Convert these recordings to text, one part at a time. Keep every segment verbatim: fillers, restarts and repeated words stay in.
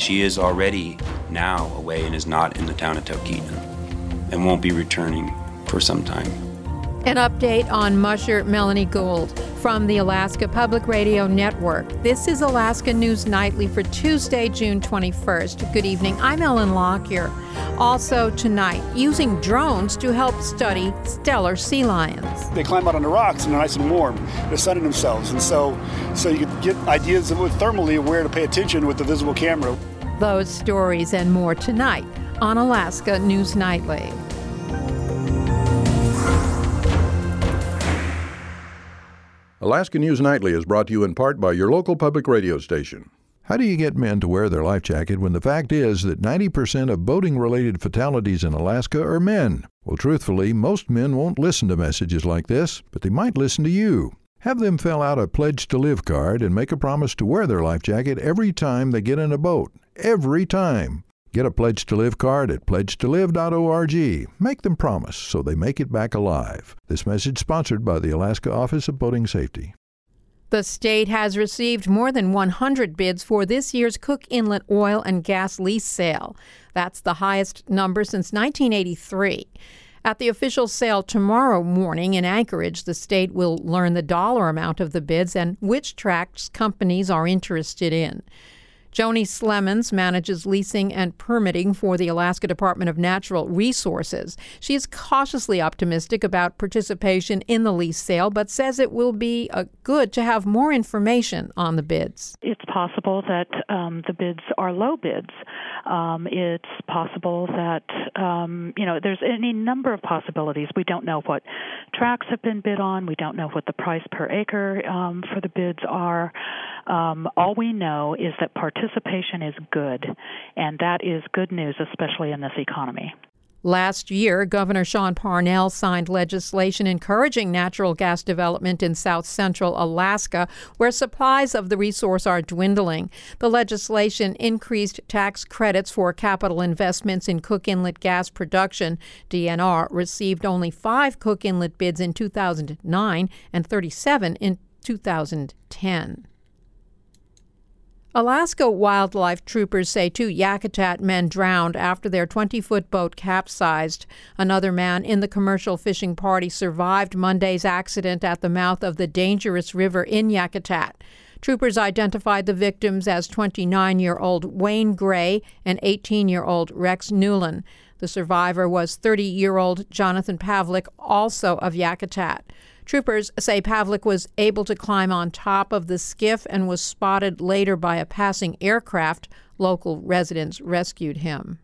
She is already now away and is not in the town of Talkeetna and won't be returning for some time. An update on Musher Melanie Gould from the Alaska Public Radio Network. This is Alaska News Nightly for Tuesday, June twenty-first. Good evening. I'm Ellen Lockyer. Also tonight, using drones to help study stellar sea lions. They climb out on the rocks and they're nice and warm. They're sunning themselves. And so, so you can get ideas of thermally of where to pay attention with the visible camera. Those stories and more tonight on Alaska News Nightly. Alaska News Nightly is brought to you in part by your local public radio station. How do you get men to wear their life jacket when the fact is that ninety percent of boating-related fatalities in Alaska are men? Well, truthfully, most men won't listen to messages like this, but they might listen to you. Have them fill out a Pledge to Live card and make a promise to wear their life jacket every time they get in a boat. Every time. Get a Pledge to Live card at pledge to live dot org. Make them promise so they make it back alive. This message sponsored by the Alaska Office of Boating Safety. The state has received more than one hundred bids for this year's Cook Inlet oil and gas lease sale. That's the highest number since nineteen eighty-three. At the official sale tomorrow morning in Anchorage, the state will learn the dollar amount of the bids and which tracts companies are interested in. Joni Slemons manages leasing and permitting for the Alaska Department of Natural Resources. She is cautiously optimistic about participation in the lease sale, but says it will be uh, good to have more information on the bids. It's possible that um, the bids are low bids. Um, it's possible that, um, you know, there's any number of possibilities. We don't know what tracts have been bid on. We don't know what the price per acre um, for the bids are. Um, all we know is that participation is good, and that is good news, especially in this economy. Last year, Governor Sean Parnell signed legislation encouraging natural gas development in south central Alaska, where supplies of the resource are dwindling. The legislation increased tax credits for capital investments in Cook Inlet gas production. D N R received only five Cook Inlet bids in two thousand nine and thirty-seven in two thousand ten. Alaska wildlife troopers say two Yakutat men drowned after their twenty-foot boat capsized. Another man in the commercial fishing party survived Monday's accident at the mouth of the dangerous river in Yakutat. Troopers identified the victims as twenty-nine-year-old Wayne Gray and eighteen-year-old Rex Newland. The survivor was thirty-year-old Jonathan Pavlik, also of Yakutat. Troopers say Pavlik was able to climb on top of the skiff and was spotted later by a passing aircraft. Local residents rescued him.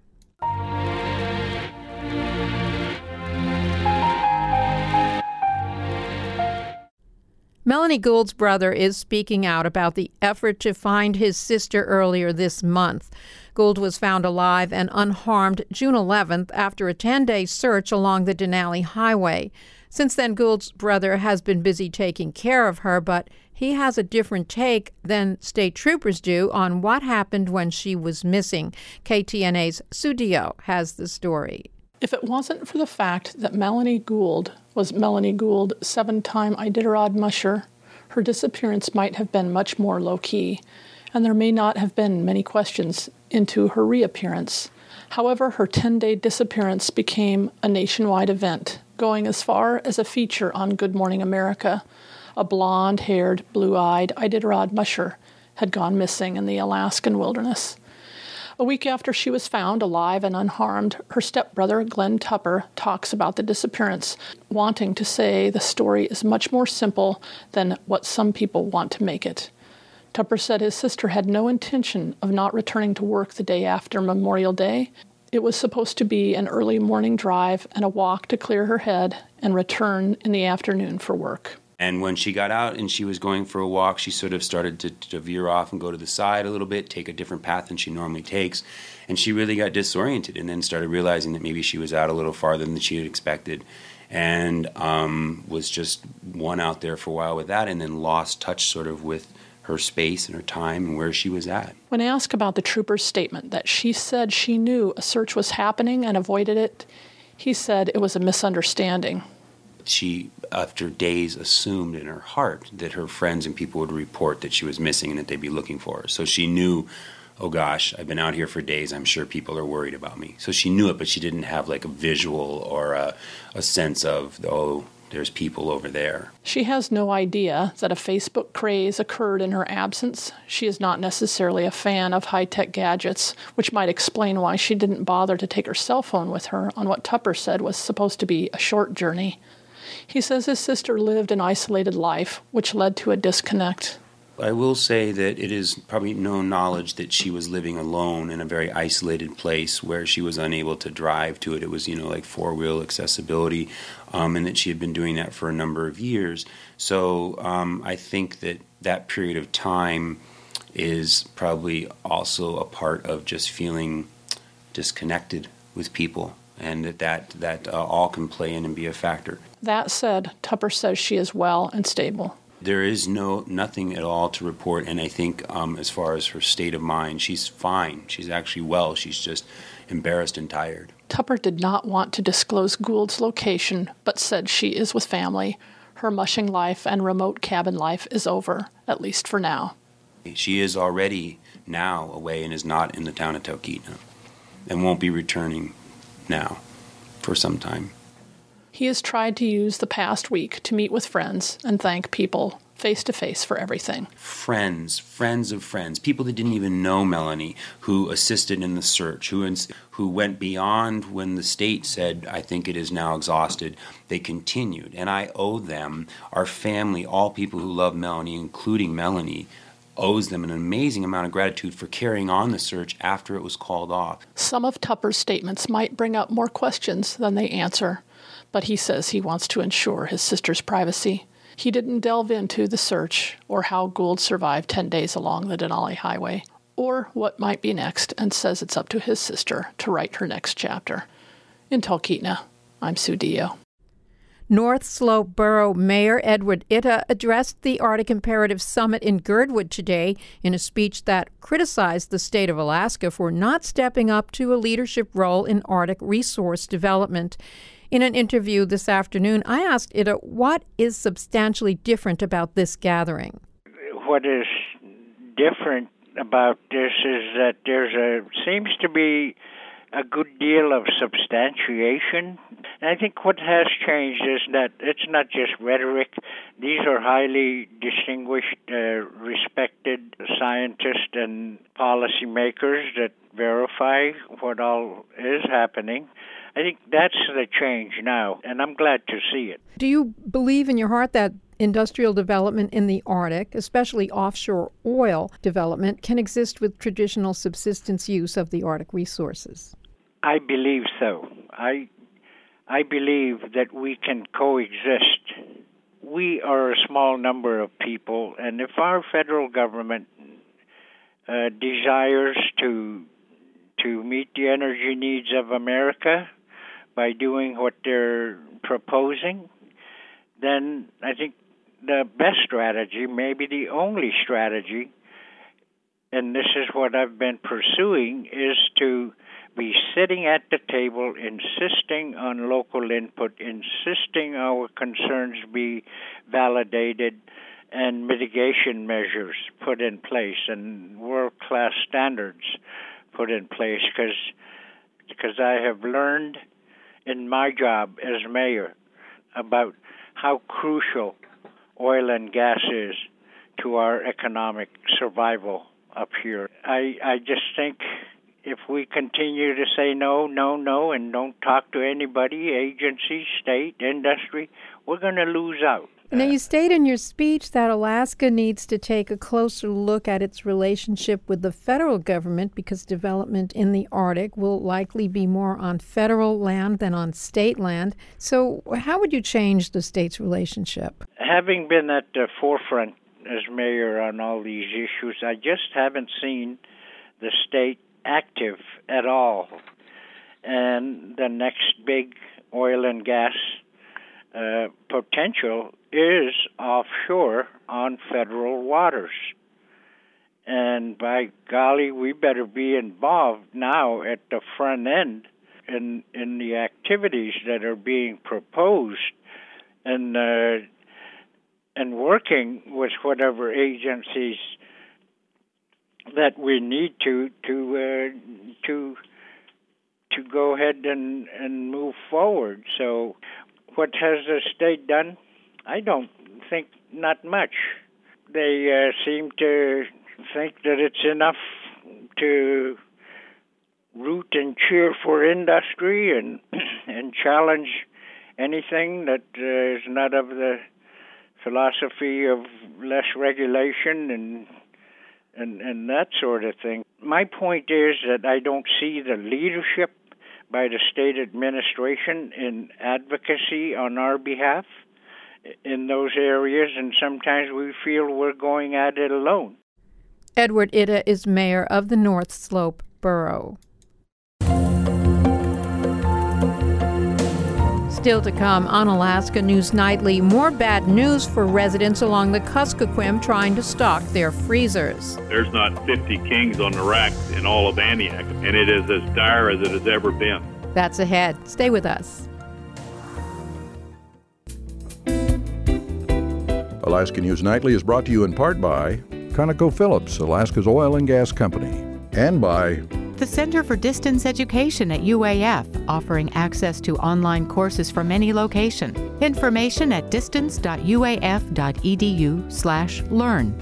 Melanie Gould's brother is speaking out about the effort to find his sister earlier this month. Gould was found alive and unharmed June eleventh after a ten-day search along the Denali Highway. Since then, Gould's brother has been busy taking care of her, but he has a different take than state troopers do on what happened when she was missing. K T N A's Sue Dio has the story. If it wasn't for the fact that Melanie Gould was Melanie Gould, seven-time Iditarod musher, her disappearance might have been much more low-key, and there may not have been many questions into her reappearance. However, her ten-day disappearance became a nationwide event, going as far as a feature on Good Morning America. A blonde-haired, blue-eyed Iditarod musher had gone missing in the Alaskan wilderness. A week after she was found alive and unharmed, her stepbrother, Glenn Tupper, talks about the disappearance, wanting to say the story is much more simple than what some people want to make it. Tupper said his sister had no intention of not returning to work the day after Memorial Day. It was supposed to be an early morning drive and a walk to clear her head and return in the afternoon for work. And when she got out and she was going for a walk, she sort of started to, to veer off and go to the side a little bit, take a different path than she normally takes. And she really got disoriented and then started realizing that maybe she was out a little farther than she had expected. And um, was just one out there for a while with that and then lost touch sort of with her space and her time and where she was at. When asked about the trooper's statement that she said she knew a search was happening and avoided it, he said it was a misunderstanding. She, after days, assumed in her heart that her friends and people would report that she was missing and that they'd be looking for her. So she knew oh gosh, I've been out here for days, I'm sure people are worried about me. So she knew it, but she didn't have like a visual or a, a sense of, oh, there's people over there. She has no idea that a Facebook craze occurred in her absence. She is not necessarily a fan of high-tech gadgets, which might explain why she didn't bother to take her cell phone with her on what Tupper said was supposed to be a short journey. He says his sister lived an isolated life, which led to a disconnect. I will say that it is probably no knowledge that she was living alone in a very isolated place where she was unable to drive to it. It was, you know, like four-wheel accessibility, um, and that she had been doing that for a number of years. So um, I think that that period of time is probably also a part of just feeling disconnected with people, and that that, that uh, all can play in and be a factor. That said, Tupper says she is well and stable. There is no nothing at all to report, and I think um, as far as her state of mind, she's fine. She's actually well. She's just embarrassed and tired. Tupper did not want to disclose Gould's location, but said she is with family. Her mushing life and remote cabin life is over, at least for now. She is already now away and is not in the town of Talkeetna, and won't be returning now for some time. He has tried to use the past week to meet with friends and thank people face-to-face for everything. Friends, friends of friends, people that didn't even know Melanie, who assisted in the search, who ins- who went beyond when the state said, I think it is now exhausted. They continued, and I owe them, our family, all people who love Melanie, including Melanie, owes them an amazing amount of gratitude for carrying on the search after it was called off. Some of Tupper's statements might bring up more questions than they answer, but he says he wants to ensure his sister's privacy. He didn't delve into the search or how Gould survived ten days along the Denali Highway or what might be next, and says it's up to his sister to write her next chapter. In Talkeetna, I'm Sue Dio. North Slope Borough Mayor Edward Itta addressed the Arctic Imperative Summit in Girdwood today in a speech that criticized the state of Alaska for not stepping up to a leadership role in Arctic resource development. In an interview this afternoon, I asked Itta what is substantially different about this gathering. What is different about this is that there's a seems to be a good deal of substantiation. And I think what has changed is that it's not just rhetoric. These are highly distinguished, uh, respected scientists and policymakers that verify what all is happening. I think that's the change now, and I'm glad to see it. Do you believe in your heart that industrial development in the Arctic, especially offshore oil development, can exist with traditional subsistence use of the Arctic resources? I believe so. I I believe that we can coexist. We are a small number of people, and if our federal government uh, desires to to meet the energy needs of America by doing what they're proposing, then I think the best strategy, maybe the only strategy, and this is what I've been pursuing, is to be sitting at the table, insisting on local input, insisting our concerns be validated, and mitigation measures put in place, and world-class standards put in place, because because I have learned in my job as mayor about how crucial oil and gas is to our economic survival up here. I, I just think if we continue to say no, no, no, and don't talk to anybody, agency, state, industry, we're going to lose out. Now, you state in your speech that Alaska needs to take a closer look at its relationship with the federal government because development in the Arctic will likely be more on federal land than on state land. So how would you change the state's relationship? Having been at the forefront as mayor on all these issues, I just haven't seen the state active at all. And the next big oil and gas uh, potential is offshore on federal waters. And by golly, we better be involved now at the front end in in the activities that are being proposed, and uh, and working with whatever agencies that we need to to uh, to to go ahead and, and move forward. So what has the state done? I don't think not much. They uh, seem to think that it's enough to root and cheer for industry and and challenge anything that uh, is not of the philosophy of less regulation and and and that sort of thing. My point is that I don't see the leadership by the state administration in advocacy on our behalf in those areas, and sometimes we feel we're going at it alone. Edward Ida is mayor of the North Slope Borough. Still to come on Alaska News Nightly, more bad news for residents along the Kuskokwim trying to stock their freezers. There's not fifty Kings on the rack in all of Antioch, and it is as dire as it has ever been. That's ahead. Stay with us. Alaska News Nightly is brought to you in part by ConocoPhillips, Alaska's oil and gas company, and by the Center for Distance Education at U A F, offering access to online courses from any location. Information at distance dot u a f dot e d u slash learn.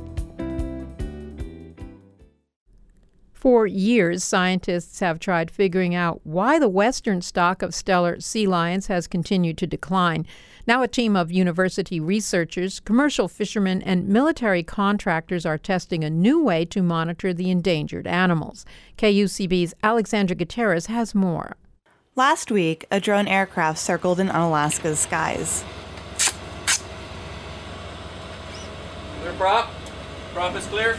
For years, scientists have tried figuring out why the western stock of Steller sea lions has continued to decline. Now a team of university researchers, commercial fishermen, and military contractors are testing a new way to monitor the endangered animals. K U C B's Alexandra Gutierrez has more. Last week, a drone aircraft circled in Alaska's skies. Clear prop. Prop is clear.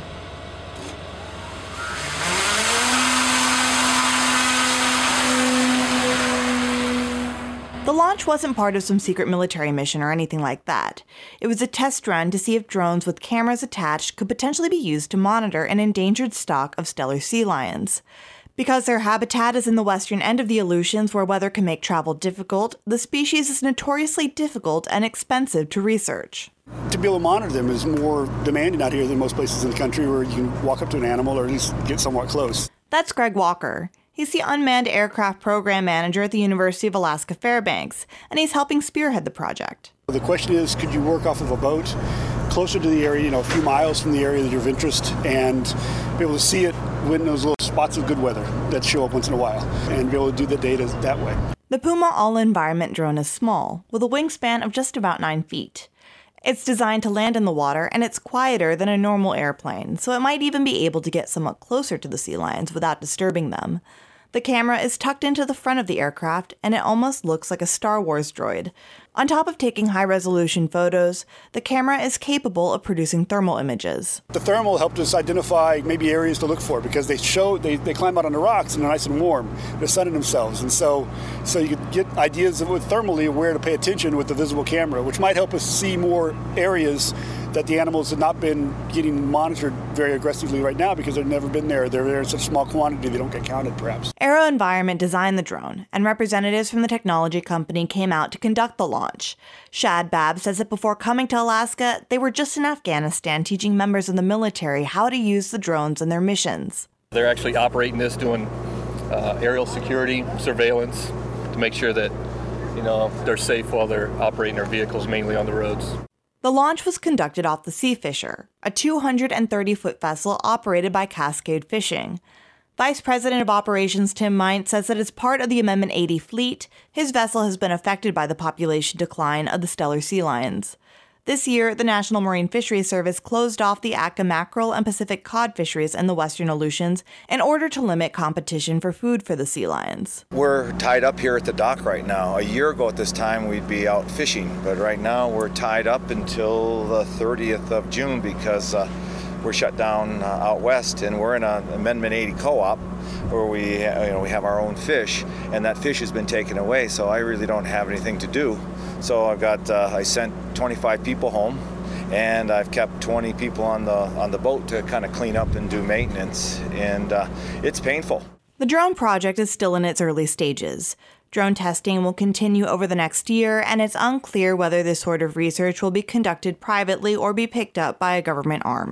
The launch wasn't part of some secret military mission or anything like that. It was a test run to see if drones with cameras attached could potentially be used to monitor an endangered stock of Steller sea lions. Because their habitat is in the western end of the Aleutians, where weather can make travel difficult, the species is notoriously difficult and expensive to research. To be able to monitor them is more demanding out here than most places in the country where you can walk up to an animal or at least get somewhat close. That's Greg Walker. He's the Unmanned Aircraft Program Manager at the University of Alaska Fairbanks, and he's helping spearhead the project. The question is, could you work off of a boat closer to the area, you know, a few miles from the area that you're of interest, and be able to see it when those little spots of good weather that show up once in a while, and be able to do the data that way. The Puma All-Environment drone is small, with a wingspan of just about nine feet. It's designed to land in the water, and it's quieter than a normal airplane, so it might even be able to get somewhat closer to the sea lions without disturbing them. The camera is tucked into the front of the aircraft, and it almost looks like a Star Wars droid. On top of taking high-resolution photos, the camera is capable of producing thermal images. The thermal helped us identify maybe areas to look for because they show they, they climb out on the rocks and they're nice and warm. They're sunning themselves, and so so you could get ideas of with thermally of where to pay attention with the visible camera, which might help us see more areas that the animals have not been getting monitored very aggressively right now because they've never been there. They're there in such small quantity they don't get counted, perhaps. AeroVironment designed the drone, and representatives from the technology company came out to conduct the launch. Shad Babb says that before coming to Alaska, they were just in Afghanistan teaching members of the military how to use the drones in their missions. They're actually operating this, doing uh, aerial security, surveillance, to make sure that, you know, they're safe while they're operating their vehicles mainly on the roads. The launch was conducted off the Seafisher, a two hundred thirty foot vessel operated by Cascade Fishing. Vice President of Operations Tim Meint says that as part of the Amendment eighty fleet, his vessel has been affected by the population decline of the Steller sea lions. This year, the National Marine Fisheries Service closed off the Atka mackerel and Pacific cod fisheries in the western Aleutians in order to limit competition for food for the sea lions. We're tied up here at the dock right now. A year ago at this time, we'd be out fishing, but right now we're tied up until the thirtieth of June because uh, we're shut down uh, out west, and we're in an Amendment eighty co-op where we, you know, we have our own fish, and that fish has been taken away, so I really don't have anything to do. So I've got, uh, I sent twenty-five people home, and I've kept twenty people on the on the boat to kind of clean up and do maintenance, and uh, it's painful. The drone project is still in its early stages. Drone testing will continue over the next year, and it's unclear whether this sort of research will be conducted privately or be picked up by a government arm.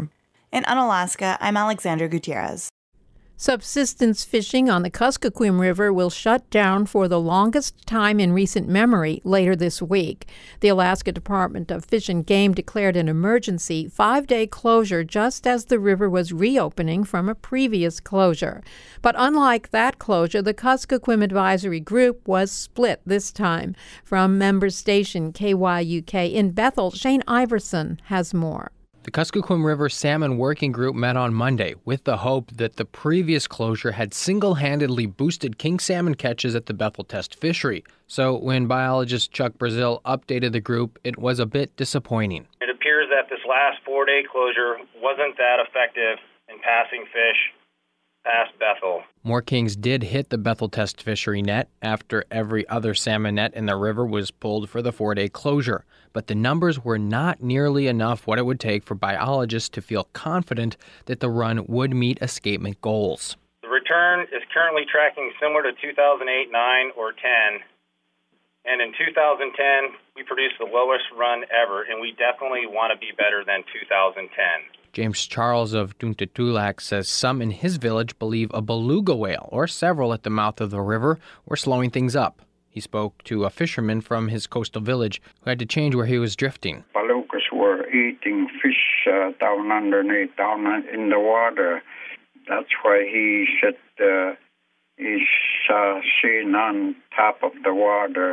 In Unalaska, I'm Alexandra Gutierrez. Subsistence fishing on the Kuskokwim River will shut down for the longest time in recent memory later this week. The Alaska Department of Fish and Game declared an emergency five-day closure just as the river was reopening from a previous closure. But unlike that closure, the Kuskokwim Advisory Group was split this time. From member station K Y U K in Bethel, Shane Iverson has more. The Kuskokwim River Salmon Working Group met on Monday with the hope that the previous closure had single-handedly boosted king salmon catches at the Bethel Test Fishery. So when biologist Chuck Brazil updated the group, it was a bit disappointing. It appears that this last four-day closure wasn't that effective in passing fish past Bethel. More kings did hit the Bethel Test Fishery net after every other salmon net in the river was pulled for the four-day closure. But the numbers were not nearly enough what it would take for biologists to feel confident that the run would meet escapement goals. The return is currently tracking similar to two thousand eight, nine, or ten. And in two thousand ten, we produced the lowest run ever, and we definitely want to be better than two thousand ten. James Charles of Duntutulak says some in his village believe a beluga whale, or several at the mouth of the river, were slowing things up. He spoke to a fisherman from his coastal village who had to change where he was drifting. Belugas were eating fish uh, down underneath, down in the water. That's why he said uh, he's uh, seen on top of the water,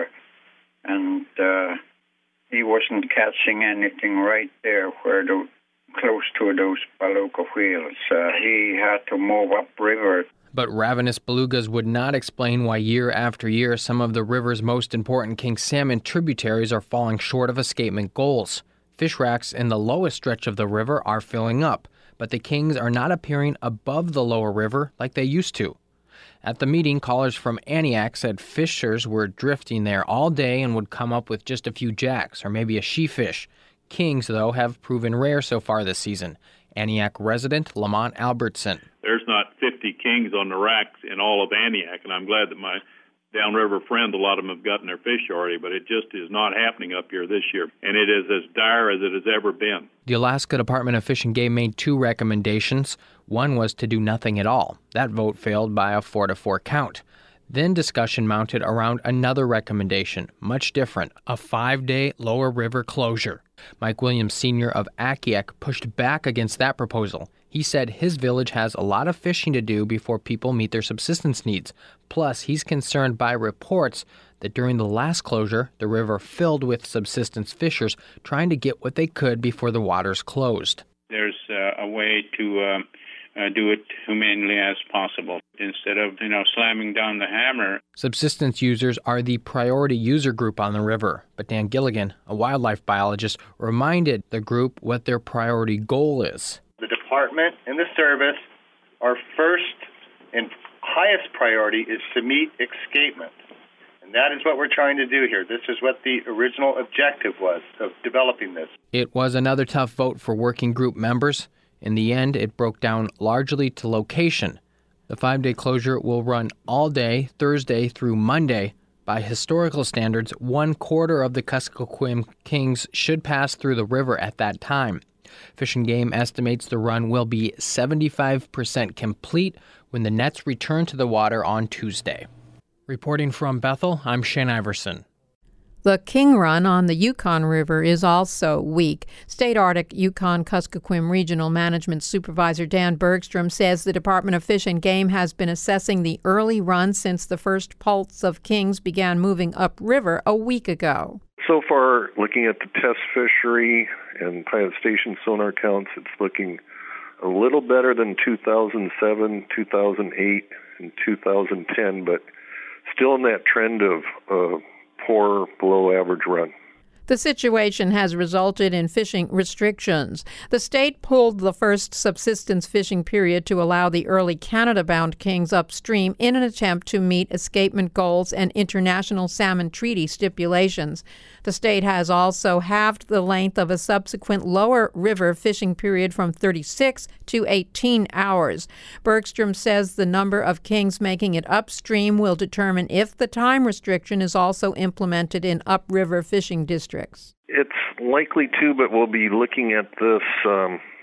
and uh, he wasn't catching anything right there where the close to those beluga whales. Uh, he had to move upriver. But ravenous belugas would not explain why year after year some of the river's most important king salmon tributaries are falling short of escapement goals. Fish racks in the lowest stretch of the river are filling up, but the kings are not appearing above the lower river like they used to. At the meeting, callers from Aniak said fishers were drifting there all day and would come up with just a few jacks or maybe a she-fish. Kings, though, have proven rare so far this season. Aniak resident Lamont Albertson. There's not fifty kings on the racks in all of Aniak, and I'm glad that my downriver friends, a lot of them have gotten their fish already, but it just is not happening up here this year, and it is as dire as it has ever been. The Alaska Department of Fish and Game made two recommendations. One was to do nothing at all. That vote failed by a four to four count. Then discussion mounted around another recommendation, much different, a five-day lower river closure. Mike Williams, Senior of Akiak, pushed back against that proposal. He said his village has a lot of fishing to do before people meet their subsistence needs. Plus, he's concerned by reports that during the last closure, the river filled with subsistence fishers trying to get what they could before the waters closed. There's uh, a way to uh, uh, do it humanely as possible instead of, you know, slamming down the hammer. Subsistence users are the priority user group on the river, but Dan Gilligan, a wildlife biologist, reminded the group what their priority goal is. The department and the service, our first and highest priority is to meet escapement. And that is what we're trying to do here. This is what the original objective was of developing this. It was another tough vote for working group members. In the end, it broke down largely to location. The five-day closure will run all day, Thursday through Monday. By historical standards, one quarter of the Kuskokwim kings should pass through the river at that time. Fish and Game estimates the run will be seventy-five percent complete when the nets return to the water on Tuesday. Reporting from Bethel, I'm Shane Iverson. The king run on the Yukon River is also weak. State Arctic Yukon Kuskokwim Regional Management Supervisor Dan Bergstrom says the Department of Fish and Game has been assessing the early run since the first pulse of kings began moving upriver a week ago. So far, looking at the test fishery and Pilot Station sonar counts, it's looking a little better than two thousand seven, two thousand eight, and two thousand ten, but still in that trend of uh, poor, below-average run. The situation has resulted in fishing restrictions. The state pulled the first subsistence fishing period to allow the early Canada-bound kings upstream in an attempt to meet escapement goals and international salmon treaty stipulations. The state has also halved the length of a subsequent lower river fishing period from thirty-six to eighteen hours. Bergstrom says the number of kings making it upstream will determine if the time restriction is also implemented in upriver fishing districts. It's likely to, but we'll be looking at this um,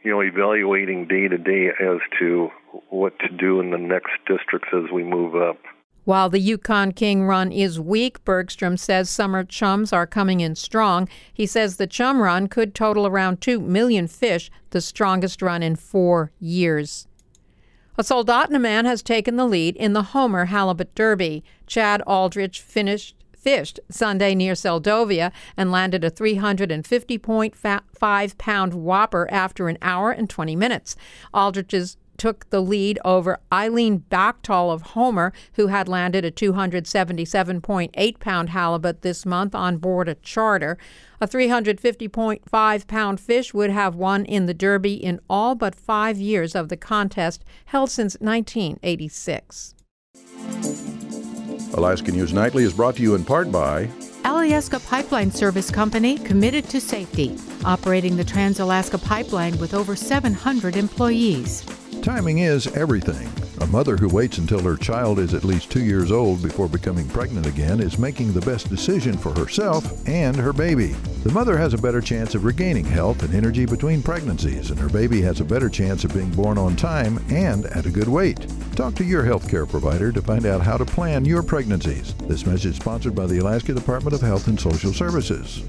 you know, evaluating day to day as to what to do in the next districts as we move up. While the Yukon King Run is weak, Bergstrom says summer chums are coming in strong. He says the chum run could total around two million fish, the strongest run in four years. A Soldotna man has taken the lead in the Homer Halibut Derby. Chad Aldrich finished fished Sunday near Seldovia and landed a three hundred fifty point five pound whopper after an hour and twenty minutes. Aldrich's took the lead over Eileen Bachtal of Homer, who had landed a two hundred seventy-seven point eight pound halibut this month on board a charter. A three hundred fifty point five pound fish would have won in the Derby in all but five years of the contest, held since nineteen eighty-six. Alaska News Nightly is brought to you in part by Alyeska Pipeline Service Company, committed to safety, operating the Trans-Alaska Pipeline with over seven hundred employees. Timing is everything. A mother who waits until her child is at least two years old before becoming pregnant again is making the best decision for herself and her baby. The mother has a better chance of regaining health and energy between pregnancies, and her baby has a better chance of being born on time and at a good weight. Talk to your healthcare provider to find out how to plan your pregnancies. This message sponsored by the Alaska Department of Health and Social Services.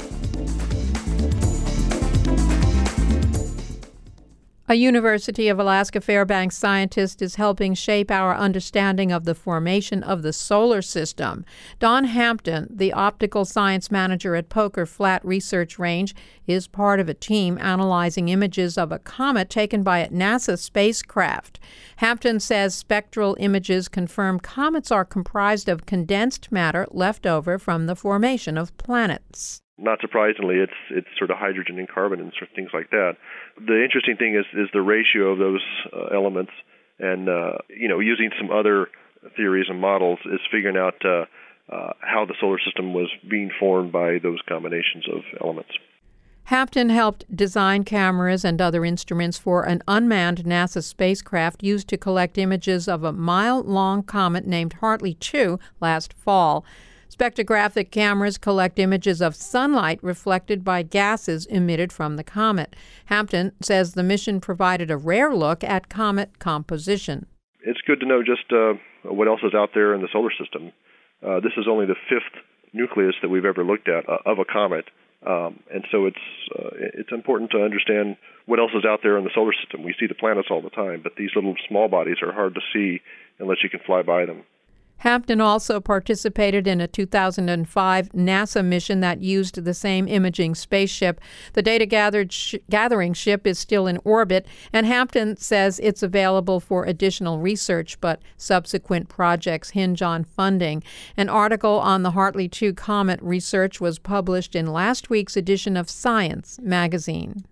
A University of Alaska Fairbanks scientist is helping shape our understanding of the formation of the solar system. Don Hampton, the optical science manager at Poker Flat Research Range, is part of a team analyzing images of a comet taken by a NASA spacecraft. Hampton says spectral images confirm comets are comprised of condensed matter left over from the formation of planets. Not surprisingly, it's it's sort of hydrogen and carbon and sort of things like that. The interesting thing is is the ratio of those uh, elements, and uh, you know, using some other theories and models, is figuring out uh, uh, how the solar system was being formed by those combinations of elements. Hampton helped design cameras and other instruments for an unmanned NASA spacecraft used to collect images of a mile-long comet named Hartley two last fall. Spectrographic cameras collect images of sunlight reflected by gases emitted from the comet. Hampton says the mission provided a rare look at comet composition. It's good to know just uh, what else is out there in the solar system. Uh, this is only the fifth nucleus that we've ever looked at uh, of a comet, um, and so it's uh, it's important to understand what else is out there in the solar system. We see the planets all the time, but these little small bodies are hard to see unless you can fly by them. Hampton also participated in a two thousand five NASA mission that used the same imaging spaceship. The data gathered sh- gathering ship is still in orbit, and Hampton says it's available for additional research, but subsequent projects hinge on funding. An article on the Hartley two comet research was published in last week's edition of Science magazine.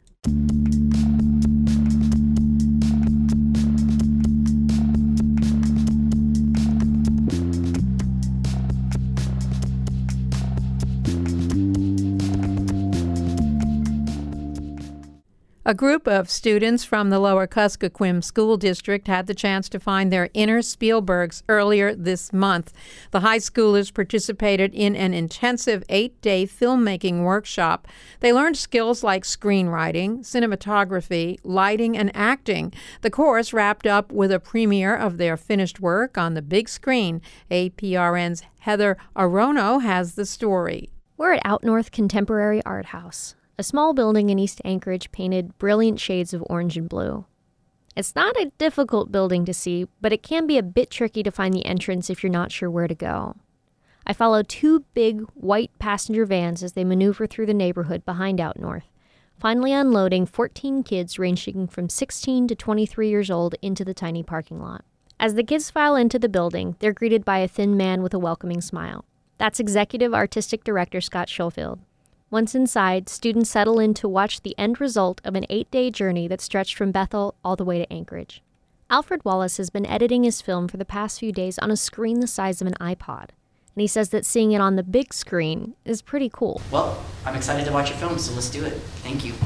A group of students from the Lower Kuskokwim School District had the chance to find their inner Spielbergs earlier this month. The high schoolers participated in an intensive eight-day filmmaking workshop. They learned skills like screenwriting, cinematography, lighting, and acting. The course wrapped up with a premiere of their finished work on the big screen. A P R N's Heather Arono has the story. We're at Out North Contemporary Art House, a small building in East Anchorage painted brilliant shades of orange and blue. It's not a difficult building to see, but it can be a bit tricky to find the entrance if you're not sure where to go. I follow two big, white passenger vans as they maneuver through the neighborhood behind Out North, finally unloading fourteen kids ranging from sixteen to twenty-three years old into the tiny parking lot. As the kids file into the building, they're greeted by a thin man with a welcoming smile. That's Executive Artistic Director Scott Schofield. Once inside, students settle in to watch the end result of an eight-day journey that stretched from Bethel all the way to Anchorage. Alfred Wallace has been editing his film for the past few days on a screen the size of an iPod, and he says that seeing it on the big screen is pretty cool. Well, I'm excited to watch your film, so let's do it. Thank you.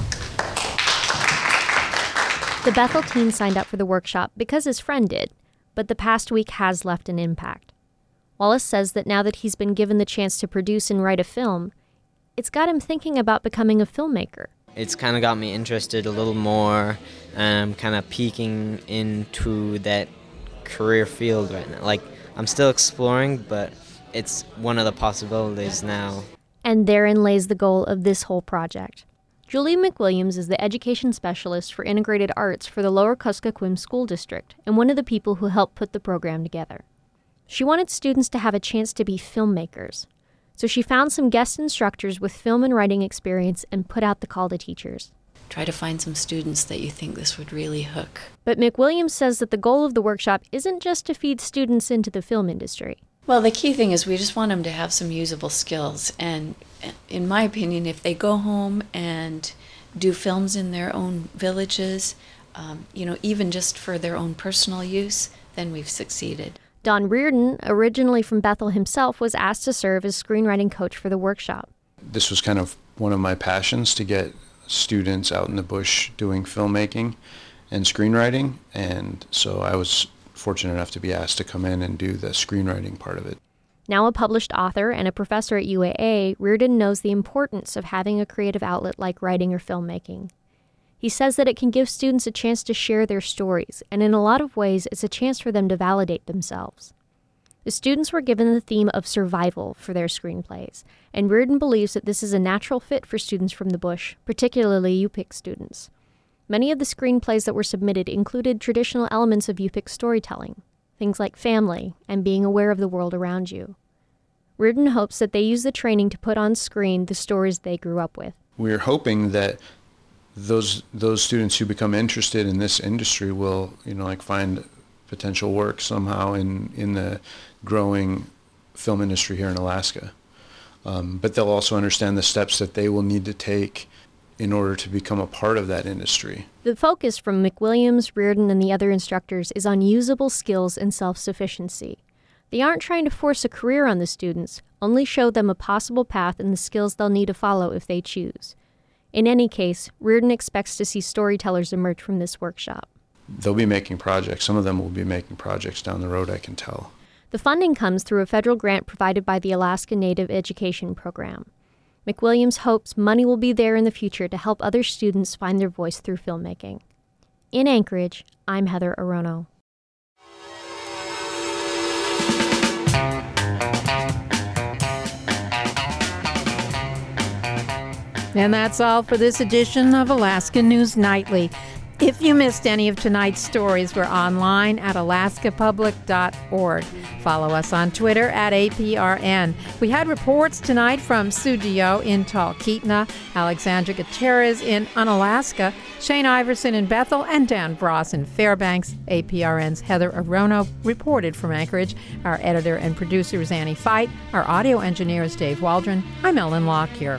The Bethel teen signed up for the workshop because his friend did, but the past week has left an impact. Wallace says that now that he's been given the chance to produce and write a film, it's got him thinking about becoming a filmmaker. It's kind of got me interested a little more, um, kind of peeking into that career field right now. Like, I'm still exploring, but it's one of the possibilities now. And therein lays the goal of this whole project. Julie McWilliams is the education specialist for integrated arts for the Lower Kuskokwim School District and one of the people who helped put the program together. She wanted students to have a chance to be filmmakers, so she found some guest instructors with film and writing experience and put out the call to teachers. Try to find some students that you think this would really hook. But McWilliams says that the goal of the workshop isn't just to feed students into the film industry. Well, the key thing is we just want them to have some usable skills. And in my opinion, if they go home and do films in their own villages, um, you know, even just for their own personal use, then we've succeeded. Don Reardon, originally from Bethel himself, was asked to serve as screenwriting coach for the workshop. This was kind of one of my passions, to get students out in the bush doing filmmaking and screenwriting, and so I was fortunate enough to be asked to come in and do the screenwriting part of it. Now a published author and a professor at U A A, Reardon knows the importance of having a creative outlet like writing or filmmaking. He says that it can give students a chance to share their stories, and in a lot of ways, it's a chance for them to validate themselves. The students were given the theme of survival for their screenplays, and Reardon believes that this is a natural fit for students from the bush, particularly U P I C students. Many of the screenplays that were submitted included traditional elements of U P I C storytelling, things like family and being aware of the world around you. Reardon hopes that they use the training to put on screen the stories they grew up with. We're hoping that those those students who become interested in this industry will, you know, like find potential work somehow in, in the growing film industry here in Alaska. Um, but they'll also understand the steps that they will need to take in order to become a part of that industry. The focus from McWilliams, Reardon, and the other instructors is on usable skills and self-sufficiency. They aren't trying to force a career on the students, only show them a possible path and the skills they'll need to follow if they choose. In any case, Reardon expects to see storytellers emerge from this workshop. They'll be making projects. Some of them will be making projects down the road, I can tell. The funding comes through a federal grant provided by the Alaska Native Education Program. McWilliams hopes money will be there in the future to help other students find their voice through filmmaking. In Anchorage, I'm Heather Arono. And that's all for this edition of Alaska News Nightly. If you missed any of tonight's stories, we're online at alaska public dot org. Follow us on Twitter at A P R N. We had reports tonight from Sue Dio in Talkeetna, Alexandra Gutierrez in Unalaska, Shane Iverson in Bethel, and Dan Bross in Fairbanks. A P R N's Heather Arono reported from Anchorage. Our editor and producer is Annie Fight. Our audio engineer is Dave Waldron. I'm Ellen Lockyer.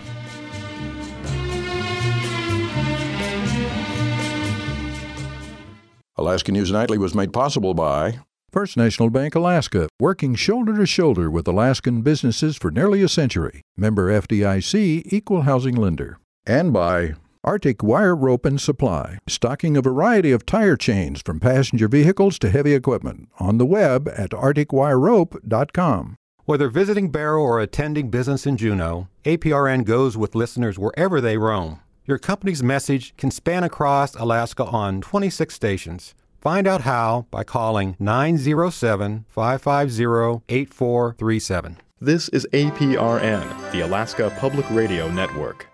Alaska News Nightly was made possible by First National Bank Alaska, working shoulder to shoulder with Alaskan businesses for nearly a century. Member F D I C, Equal Housing Lender. And by Arctic Wire Rope and Supply, stocking a variety of tire chains from passenger vehicles to heavy equipment. On the web at arctic wire rope dot com. Whether visiting Barrow or attending business in Juneau, A P R N goes with listeners wherever they roam. Your company's message can span across Alaska on twenty-six stations. Find out how by calling nine zero seven, five five zero, eight four three seven. This is A P R N, the Alaska Public Radio Network.